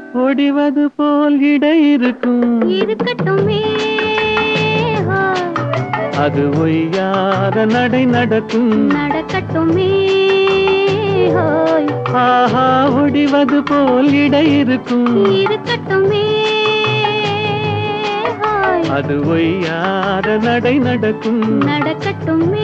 ஒடிவது போல் இடை இருக்கும் இருக்கட்டுமே அது ஒய்யாத நடை நடக்கும் நடக்கட்டுமே ஆஹா ஒடிவது போல் இடை இருக்கும் இருக்கட்டுமே அது ஒய்யாத நடை நடக்கும் நடக்கட்டுமே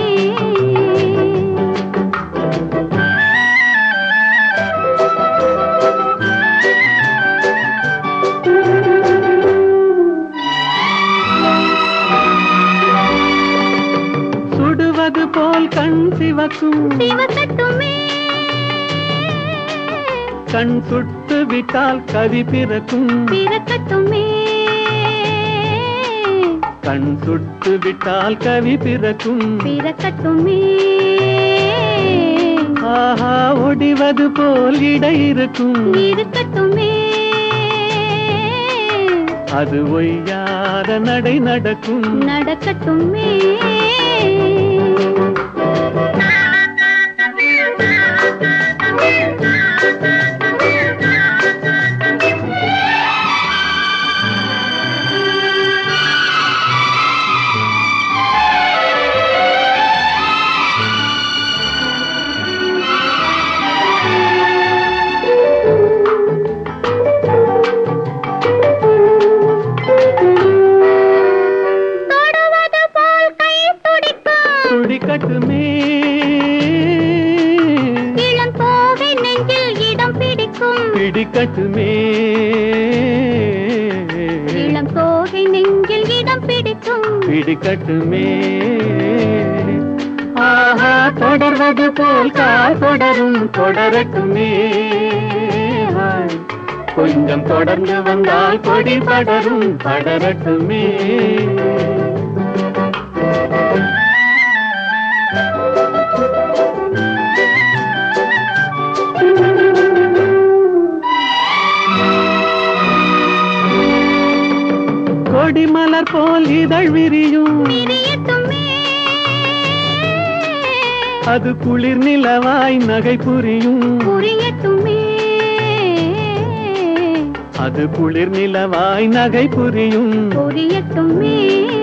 சுடுவது போல் கண் சிவக்கும் சிவக்கட்டுமே கண் சுட்டு விட்டால் கவி பிறக்கும் பிறக்கட்டுமே கண் சுட்டு விட்டால் கவி பிறக்கும் பிறக்கட்டுமே ஆஹா ஒடிவது போல் இடை இருக்கும் இருக்கட்டுமே அது ஒய்யாத நடை நடக்கும் நடக்கட்டுமே துடிக்கட்டுமே இளம் தோகை நெஞ்சில் இடம் பிடிக்கும் பிடிக்கட்டுமே இளம் தோகை நெஞ்சில் இடம் பிடிக்கும் பிடிக்கட்டுமே ஆஹா தொடர்வது போல் கால் தொடரும் தொடரட்டுமே கொஞ்சம் தொடர்ந்து வந்தால் கொடி படரும் படரட்டுமே கொடிமலர் போல் இதழ் விரியும் அது குளிர் நிலவாய் நகை புரியும் புரியட்டுமே அது குளிர் நிலவாய் நகை புரியும் புரியட்டுமே